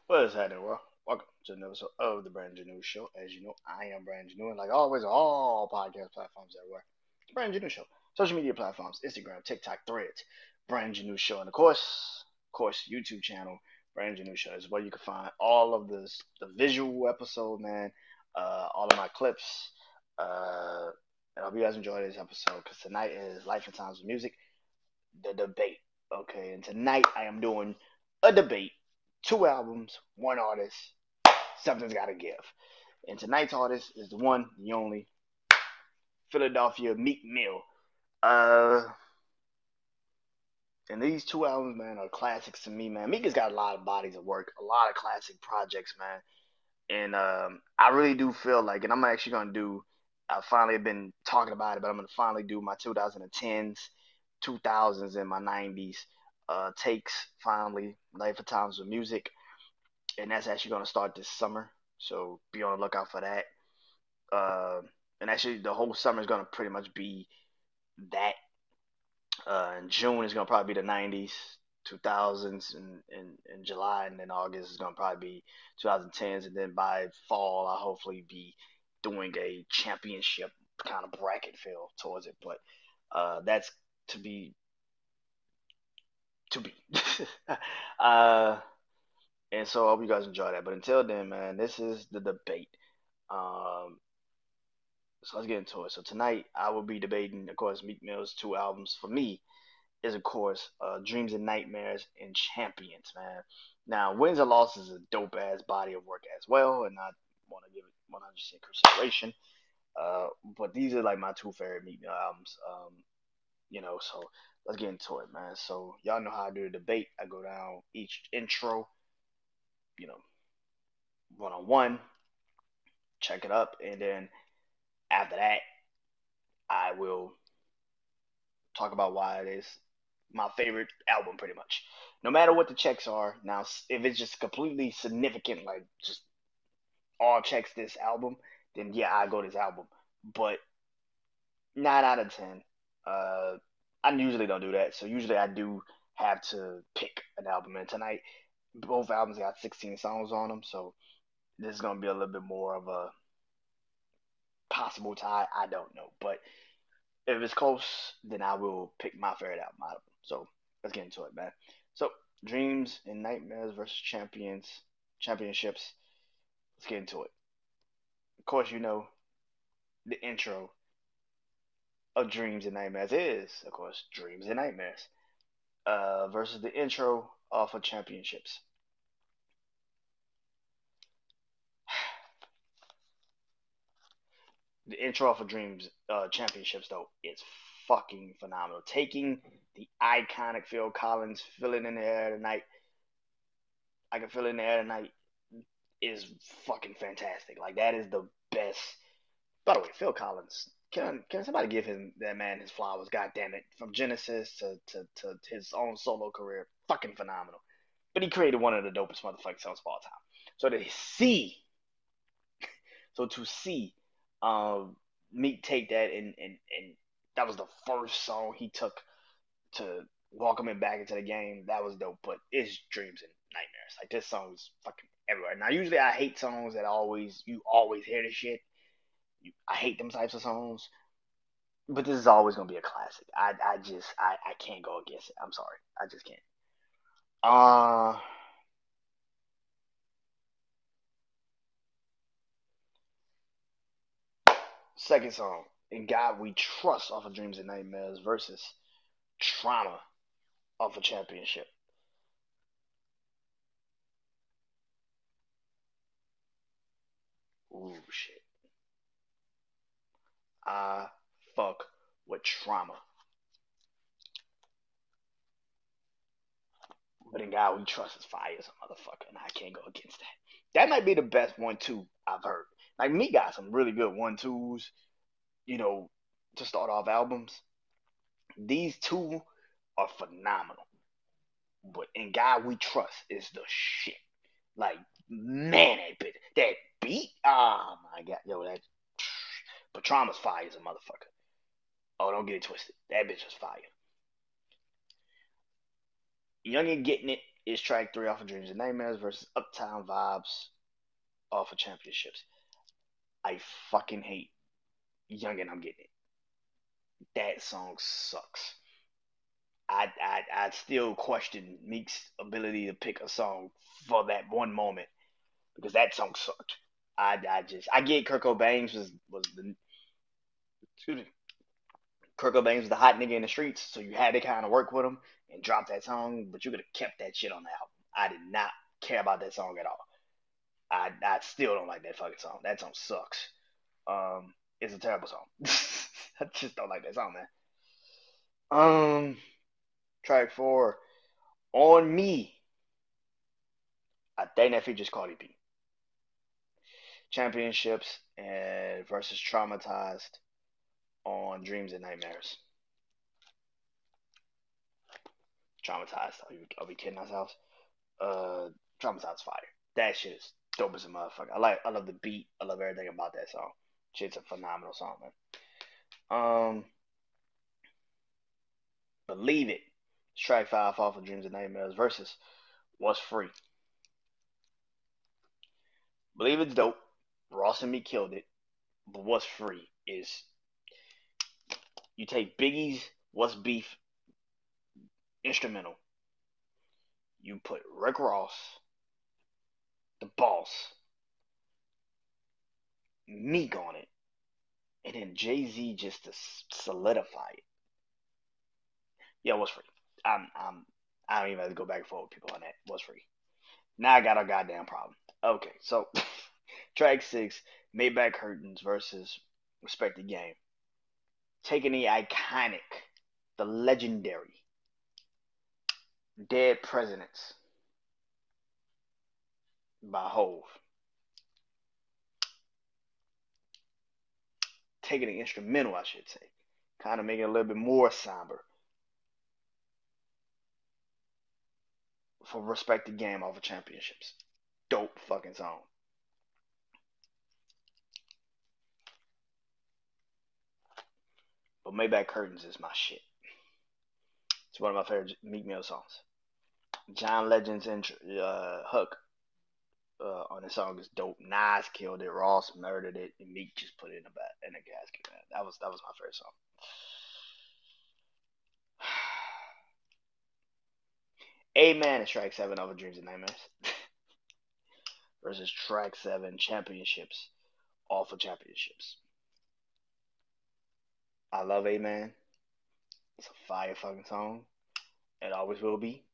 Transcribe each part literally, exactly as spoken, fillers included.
What is happening, world? Welcome to another episode of the Brandon New Show. As you know, I am Brandon New, and like always, all podcast platforms everywhere. It's Brandon New Show. Social media platforms: Instagram, TikTok, Threads, Brandon New Show, and of course, of course, YouTube channel Brandon New Show is where you can find all of this, the visual episode, man. Uh, all of my clips. Uh, I hope you guys enjoy this episode because tonight is Life and Times of Music, the debate. Okay, and tonight I am doing a debate, two albums, one artist. Something's got to give. And tonight's artist is the one, the only, Philadelphia Meek Mill. Uh, and these two albums, man, are classics to me, man. Meek has got a lot of bodies of work, a lot of classic projects, man. And um, I really do feel like, and I'm actually gonna do. I finally have been talking about it, but I'm gonna finally do my twenty tens, two thousands, and my nineties uh, takes. Finally, Life of Times with Music, and that's actually gonna start this summer. So be on the lookout for that. Uh, and actually, the whole summer is gonna pretty much be that. Uh, in June is gonna probably be the nineties, two thousands, and in, in, in July, and then August is gonna probably be twenty tens, and then by fall I'll hopefully be doing a championship kind of bracket feel towards it. But uh, that's to be to be. uh, and so I hope you guys enjoy that. But until then, man, this is the debate. Um, so let's get into it. So tonight I will be debating, of course, Meek Mill's two albums. For me, is of course uh, Dreams and Nightmares and Champions, man. Now, Wins and Losses is a dope ass body of work as well, and I want to give it one hundred percent consideration. Uh, but these are like my two favorite Meek Mill albums. Um, you know, so let's get into it, man. So y'all know how I do the debate. I go down each intro, you know, one on one, check it up, and then after that, I will talk about why it is my favorite album, pretty much. No matter what the checks are, now if it's just completely significant, like just all checks this album, then yeah, I go this album. But nine out of ten, uh, I usually don't do that. So usually I do have to pick an album. And tonight, both albums got sixteen songs on them, so this is gonna be a little bit more of a possible tie. I don't know, but if it's close, then I will pick my favorite album out of them. So let's get into it, man. So Dreams and Nightmares versus Champions Championships. Let's get into it. Of course, you know the intro of Dreams and Nightmares is, of course, Dreams and Nightmares uh, versus the intro off of Championships. The intro off of Dreams uh, Championships, though, is fucking phenomenal. Taking the iconic Phil Collins, Feeling in the Air Tonight, I Can Feel it in the Air Tonight, is fucking fantastic. Like, that is the best. By the way, Phil Collins, can can somebody give him that man his flowers? God damn it! From Genesis to, to, to his own solo career, fucking phenomenal. But he created one of the dopest motherfucking songs of all time. So to see, so to see, um, Meek take that and and and that was the first song he took to welcome him back into the game. That was dope. But it's Dreams and Nightmares. Like this song is fucking everywhere. Now usually I hate songs that always you always hear this shit. I hate them types of songs. But this is always gonna be a classic. I I just I, I can't go against it. I'm sorry. I just can't. Uh Second song, In God We Trust off of Dreams and Nightmares versus Trauma off of Championship. Ooh shit. I fuck with Trauma. But In God We Trust is fire as a motherfucker, and I can't go against that. That might be the best one two I've heard. Like me got some really good one twos, you know, to start off albums. These two are phenomenal. But In God We Trust is the shit. Like, man, that bit, that beat, oh my god, yo, that. But Trauma's fire as a motherfucker. Oh, don't get it twisted. That bitch was fire. Youngin getting it. is track three off of Dreams and Nightmares versus Uptown Vibes off of Championships. I fucking hate Young and I'm Getting It. That song sucks. I I I still question Meek's ability to pick a song for that one moment because that song sucked. I I just I get Kurt Cobain was was the excuse me Kurt Cobain was the hot nigga in the streets, so you had to kind of work with him and drop that song, but you could have kept that shit on the album. I did not care about that song at all. I I still don't like that fucking song. That song sucks. Um, it's a terrible song. I just don't like that song, man. Um, track four, On Me. I think that features Cardi B. Championships and versus Traumatized on Dreams and Nightmares. Traumatized. Are, you, are we kidding ourselves? Uh, Traumatized fire. That shit is dope as a motherfucker. I like. I love the beat. I love everything about that song. Shit's a phenomenal song, man. Um, Believe It. Strike five off of Dreams and Nightmares versus What's Free. Believe It's dope. Ross and me killed it. But What's Free is you take Biggie's What's Beef instrumental. You put Rick Ross, the boss, Meek on it, and then Jay Z just to solidify it. Yeah, What's Free? I'm I'm I don't even have to go back and forth with people on that. What's Free? Now I got a goddamn problem. Okay, so track six, Maybach Curtains versus Respect the Game. Taking the iconic, the legendary, Dead Presidents by Hove. Taking the instrumental, I should say. Kind of making it a little bit more somber. For Respect the Game off of Championships. Dope fucking song. But Maybach Curtains is my shit. It's one of my favorite Meek Mill songs. John Legend's intro, uh, hook uh, on the song is dope. Nas killed it. Ross murdered it. And Meek just put it in the back in the casket. Man. That was that was my favorite song. Amen is track seven of Dreams and Nightmares versus track seven Championships off of Championships. I love Amen. It's a fire fucking song. It always will be.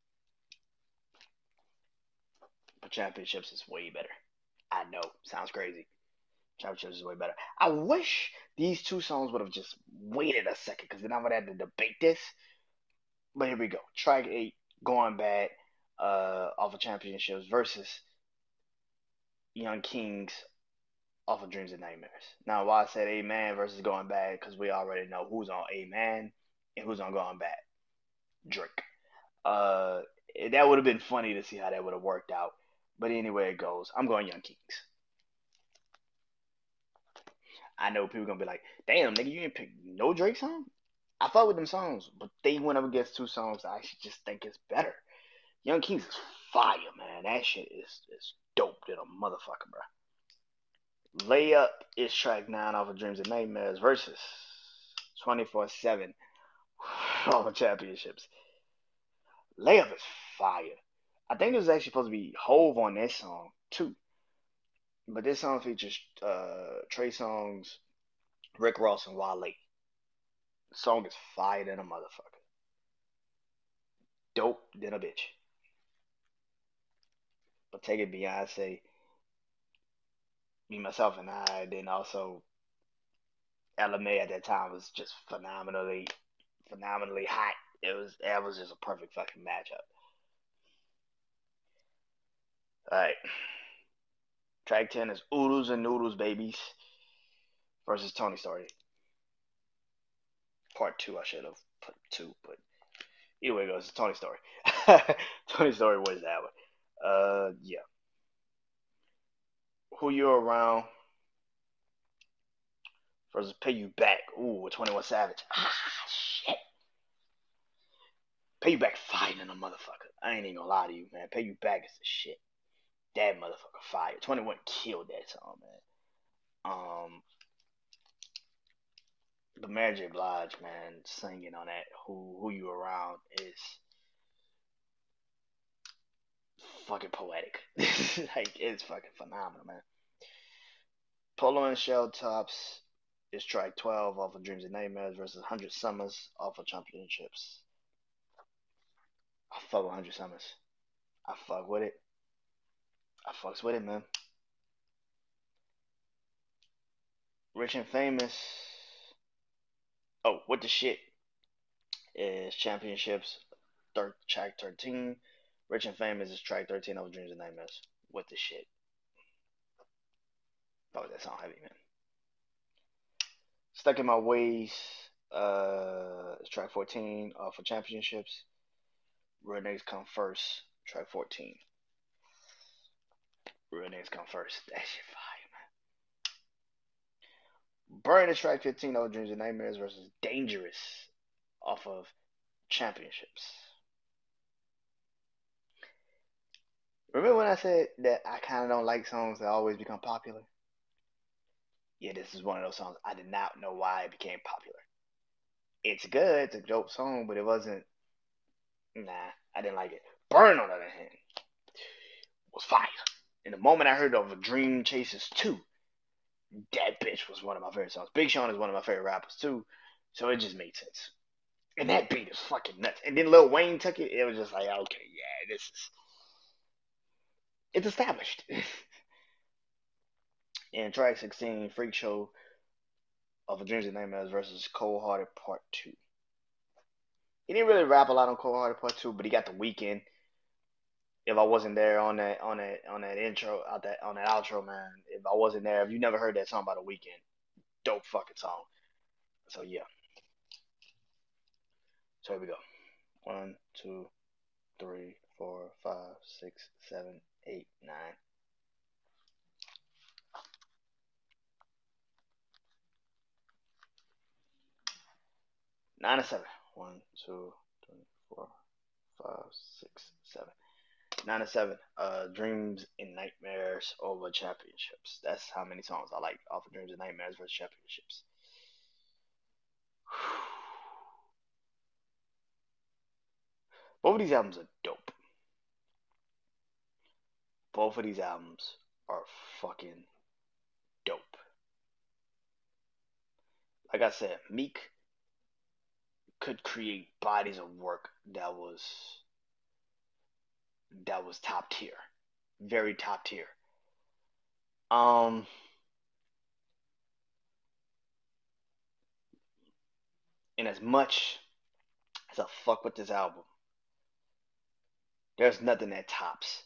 But Championships is way better. I know. Sounds crazy. Championships is way better. I wish these two songs would have just waited a second because then I would have to debate this. But here we go. Track eight, Going Bad, uh, off of Championships versus Young Kings off of Dreams and Nightmares. Now, why I said Amen versus Going Bad, because we already know who's on Amen and who's on Going Bad. Drake. Uh, that would have been funny to see how that would have worked out. But anyway, it goes. I'm going Young Kings. I know people gonna be like, "Damn, nigga, you didn't pick no Drake song." I fuck with them songs, but they went up against two songs I actually just think is better. Young Kings is fire, man. That shit is is dope than a motherfucker, bro. Layup is track nine off of Dreams and Nightmares versus twenty-four seven off of Championships. Layup is fire. I think it was actually supposed to be Hove on this song too. But this song features uh, Trey Songz, Rick Ross, and Wale. The song is fire than a motherfucker. Dope than a bitch. But take it Beyonce, me, myself, and I, then also Ella May at that time was just phenomenally, phenomenally hot. It was that was just a perfect fucking matchup. Alright. Track ten is Oodles and Noodles Babies versus Tony Story. Part two, I should have put two, but either way it goes, it's Tony Story. Tony Story wins that one. Uh, yeah. Who You Around versus Pay You Back. Ooh, twenty-one Savage. Ah, shit. Pay You Back fire in a motherfucker. I ain't even gonna lie to you, man. Pay You Back is the shit. That motherfucker fire. twenty-one killed that song, man. Um, the Mary J. Blige, man, singing on that "Who Who You Around" is fucking poetic. Like it's fucking phenomenal, man. Polo and Shell Tops is track twelve off of Dreams and Nightmares versus one hundred Summers off of Championships. I fuck with one hundred Summers. I fuck with it. I fucks with it, man. Rich and Famous. Oh, what the shit is Championships third track thirteen. Rich and Famous is track thirteen of Dreams and Nightmares. What the shit? Oh, that sound heavy, man. Stuck in My Ways. Uh, it's track fourteen off of Championships. Real Niggas Come First. Track fourteen. Real Niggas Come First. That shit fire, man. Burn is track fifteen off of Dreams and Nightmares versus Dangerous off of Championships. Remember when I said that I kind of don't like songs that always become popular? Yeah, this is one of those songs. I did not know why it became popular. It's good, it's a dope song, but it wasn't. Nah, I didn't like it. Burn, on the other hand, was fire. And the moment I heard of Dream Chasers two, that bitch was one of my favorite songs. Big Sean is one of my favorite rappers too, so it just made sense. And that beat is fucking nuts. And then Lil Wayne took it. It was just like, okay, yeah, this is it's established. And track sixteen, Freak Show of a Dreams and Nightmares versus Cold Hearted Part two. He didn't really rap a lot on Cold Hearted Part two, but he got the weekend. If I wasn't there on that on that on that intro out that on that outro, man, if I wasn't there, if you never heard that song by the weekend, dope fucking song. So yeah. So here we go. One, two, three, four, five, six, seven, eight, nine. Nine and seven. One, two, three, four, five, six, seven. Nine and seven. Uh, Dreams and Nightmares over Championships. That's how many songs I like off of Dreams and Nightmares versus Championships. Both of these albums are dope. Both of these albums are fucking dope. Like I said, Meek could create bodies of work that was that was top tier, very top tier. Um, and as much as I fuck with this album, there's nothing that tops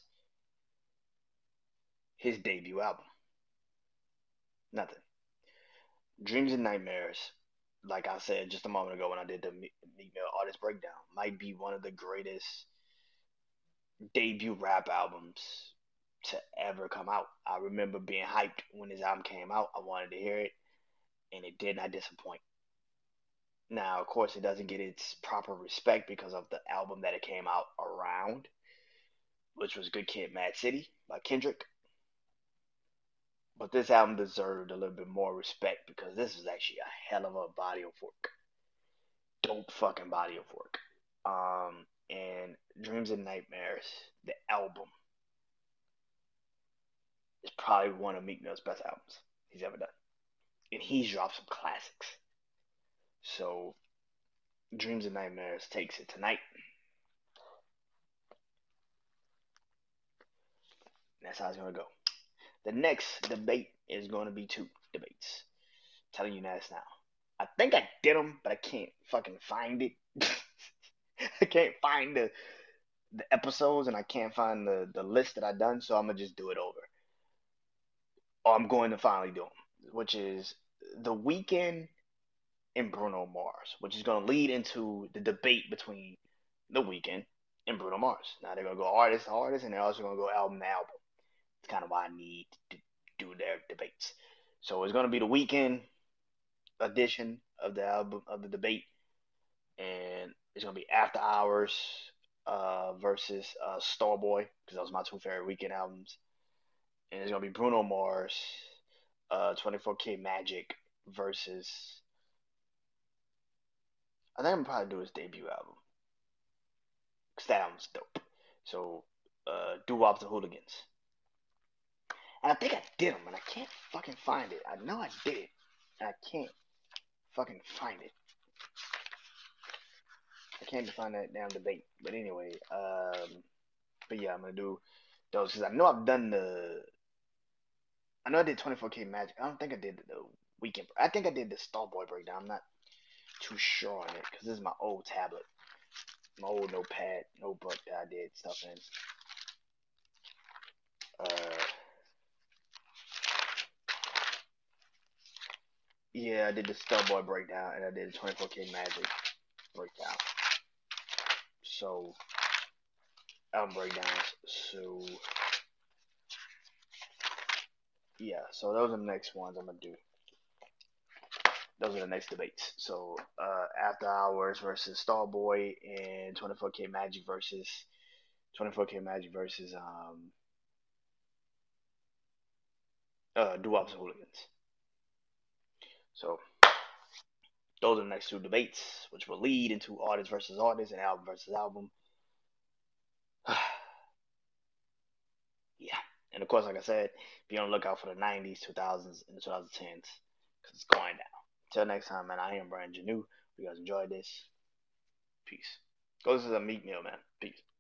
his debut album. Nothing. Dreams and Nightmares, like I said just a moment ago when I did the Meek Mill artist breakdown, might be one of the greatest debut rap albums to ever come out. I remember being hyped when his album came out. I wanted to hear it, and it did not disappoint. Now, of course, it doesn't get its proper respect because of the album that it came out around, which was Good Kid, Mad City by Kendrick. But this album deserved a little bit more respect because this is actually a hell of a body of work. Dope fucking body of work. Um, and Dreams and Nightmares, the album, is probably one of Meek Mill's best albums he's ever done. And he's dropped some classics. So, Dreams and Nightmares takes it tonight. That's how it's going to go. The next debate is going to be two debates. I'm telling you that now. I think I did them, but I can't fucking find it. I can't find the the episodes and I can't find the the list that I done, so I'm gonna just do it over. Or I'm going to finally do them, which is The Weeknd and Bruno Mars, which is gonna lead into the debate between The Weeknd and Bruno Mars. Now they're gonna go artist to artist, and they're also gonna go album to album. It's kind of why I need to do their debates. So it's gonna be The Weeknd edition of the album of the debate, and It's gonna be After Hours uh, versus uh, Starboy because those are my two favorite Weekend albums, and it's gonna be Bruno Mars, uh, twenty-four K Magic versus. I think I'm gonna probably do his debut album because that album's dope. So, uh, Doo Wop the Hooligans, and I think I did them, and I can't fucking find it. I know I did it, and I can't fucking find it. I can't find that damn debate. But anyway, um, but yeah, I'm gonna do those because I know I've done the. I know I did twenty-four K Magic. I don't think I did the weekend. I think I did the Starboy breakdown. I'm not too sure on it because this is my old tablet, my old notepad notebook that I did stuff in. Uh, yeah, I did the Starboy breakdown and I did the twenty-four K Magic breakdown. So album breakdowns. So yeah, so those are the next ones I'm gonna do. Those are the next debates. So uh, After Hours versus Starboy and twenty-four K Magic versus twenty-four K Magic versus um uh Doo Wop and Hooligans. So those are the next two debates, which will lead into artist versus artist and album versus album. Yeah, and of course, like I said, be on the lookout for the nineties, two thousands, and the twenty tens because it's going down. Until next time, man. I am Brian Janu. If you guys enjoyed this, peace. Go to the Meat Meal, man. Peace.